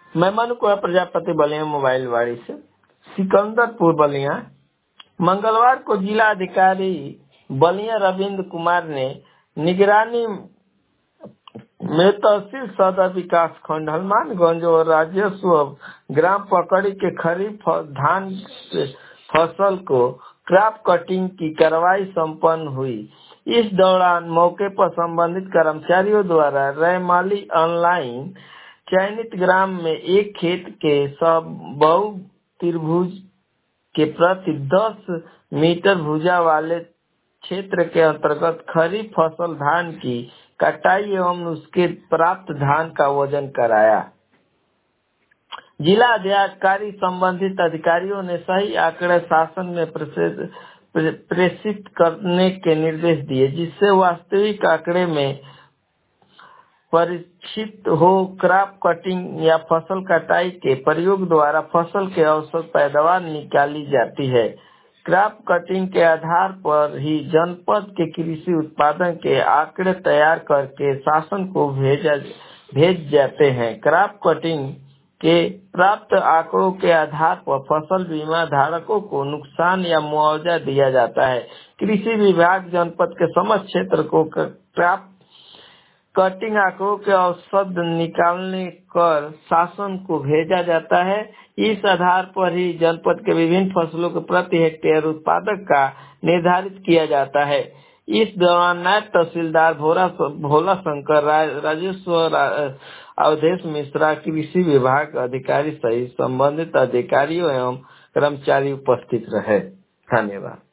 मैं मनु कुमार प्रजापति बलिया मोबाइल वाड़ी से सिकंदरपुर बलिया। मंगलवार को जिला अधिकारी बलिया रविंद्र कुमार ने निगरानी में तहसील सदर विकास खंड हनुमानगंज और राजस्व ग्राम पकड़ी के खरीफ धान फसल को क्रॉप कटिंग की कार्रवाई संपन्न हुई। इस दौरान मौके पर संबंधित कर्मचारियों द्वारा रैमाली ऑनलाइन चयनित ग्राम में एक खेत के बहु त्रिभुज के प्रति 10 मीटर भुजा वाले क्षेत्र के अंतर्गत खरीफ फसल धान की कटाई एवं उसके प्राप्त धान का वजन कराया। जिला अधिकारी संबंधित अधिकारियों ने सही आंकड़े शासन में प्रेषित करने के निर्देश दिए, जिससे वास्तविक आंकड़े में परीक्षित हो क्रॉप कटिंग या फसल कटाई के प्रयोग द्वारा फसल के औसत पैदावार निकाली जाती है। क्रॉप कटिंग के आधार पर ही जनपद के कृषि उत्पादन के आंकड़े तैयार करके शासन को भेज जाते हैं। क्रॉप कटिंग के प्राप्त आंकड़ों के आधार पर फसल बीमा धारकों को नुकसान या मुआवजा दिया जाता है। कृषि विभाग जनपद के समस्त क्षेत्र को क्रॉप कटिंग आंकड़ों के औसत निकालने कर शासन को भेजा जाता है। इस आधार पर ही जनपद के विभिन्न फसलों के प्रति हेक्टेयर उत्पादक का निर्धारित किया जाता है। इस दौरान नायब तहसीलदार भोला शंकर, राजस्व अवधेश मिश्रा, कृषि विभाग अधिकारी सहित संबंधित अधिकारियों एवं कर्मचारी उपस्थित रहे। धन्यवाद।